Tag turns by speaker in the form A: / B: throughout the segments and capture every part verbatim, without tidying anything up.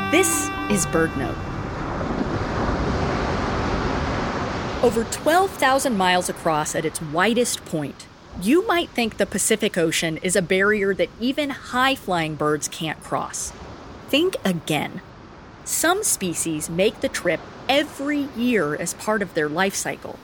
A: This is BirdNote. Over twelve thousand miles across at its widest point, you might think the Pacific Ocean is a barrier that even high-flying birds can't cross. Think again. Some species make the trip every year as part of their life cycle.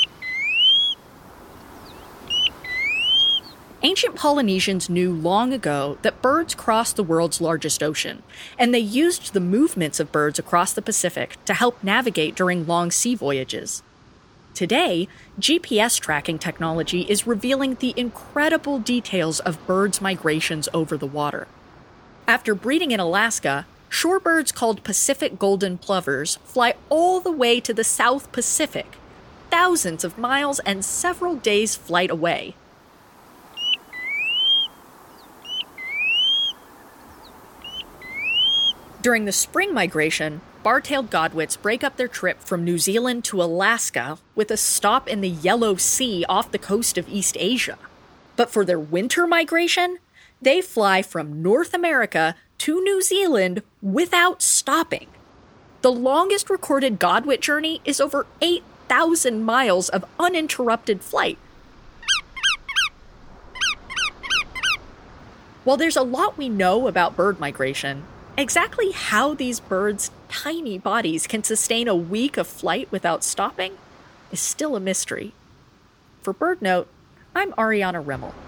A: Ancient Polynesians knew long ago that birds cross the world's largest ocean, and they used the movements of birds across the Pacific to help navigate during long sea voyages. Today, G P S tracking technology is revealing the incredible details of birds' migrations over the water. After breeding in Alaska, shorebirds called Pacific golden plovers fly all the way to the South Pacific, thousands of miles and several days' flight away. During the spring migration, bar-tailed godwits break up their trip from New Zealand to Alaska with a stop in the Yellow Sea off the coast of East Asia. But for their winter migration, they fly from North America to New Zealand without stopping. The longest recorded godwit journey is over eight thousand miles of uninterrupted flight. While there's a lot we know about bird migration, exactly how these birds' tiny bodies can sustain a week of flight without stopping is still a mystery. For BirdNote, I'm Ariana Remmel.